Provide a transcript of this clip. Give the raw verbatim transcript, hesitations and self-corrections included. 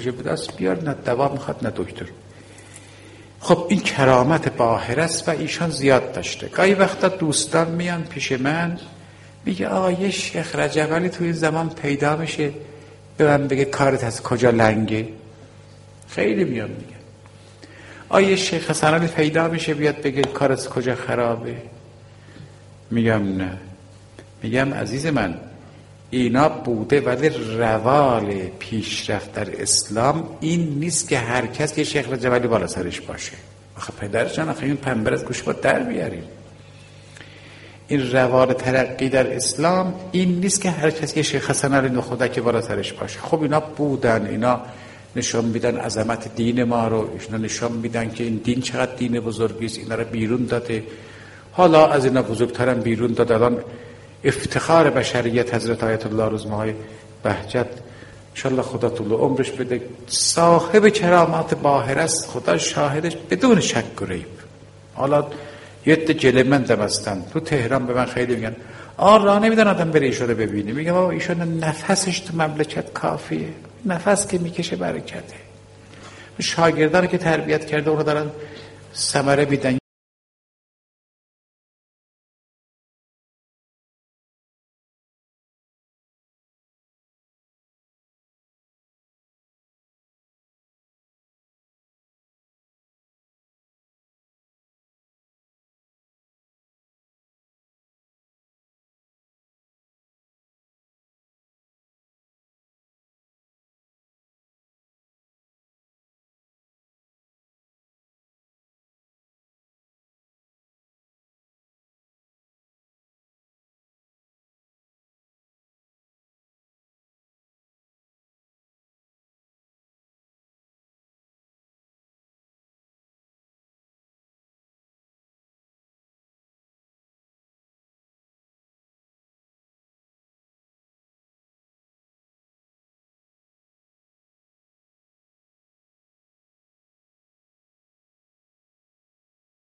پروژه به دست بیار، نه دوا میخواد نه دکتر. خب این کرامت باهر است و ایشان زیاد داشته. گاهی وقتا دوستان میان پیش من میگه آقا یه شیخ رجب علی توی زمان پیدا میشه به من بگه کارت از کجا لنگه؟ خیلی میان میگه آیا شیخ حسن علی پیدا میشه بیاد بگه کارت از کجا خرابه؟ میگم نه. میگم عزیز من اینا بوده ولی روال پیشرفت در اسلام این نیست که هر کس یه شیخ رجب علی بالا سرش باشه. آخه پدرشان آخه این پنبر از گوش با در بیاریم. این روال ترقی در اسلام این نیست که هر کس یه شیخ حسن علی نخودک بالا سرش باشه. خب اینا بودن، اینا نشان میدن عظمت دین ما رو، اینا نشان میدن که این دین چقدر دین بزرگی است، اینا رو بیرون داده. حالا از اینا بزرگترم بیرون داد. الان افتخار بشریت حضرت آیت الله روزماهای بهجت انشالله خدا طول عمرش بده، صاحب کرامات باهر است، خدا شاهدش بدون شک و ریب. حالا یه عده جلمندم هستن تو تهران به من خیلی میگن آه راه نمیدن آدم بره ایشون رو ببینه. میگم آقا ایشون نفسش تو مملکت کافیه، نفس که میکشه برکته. شاگردان که تربیت کرده اونو دارن ثمره میدن.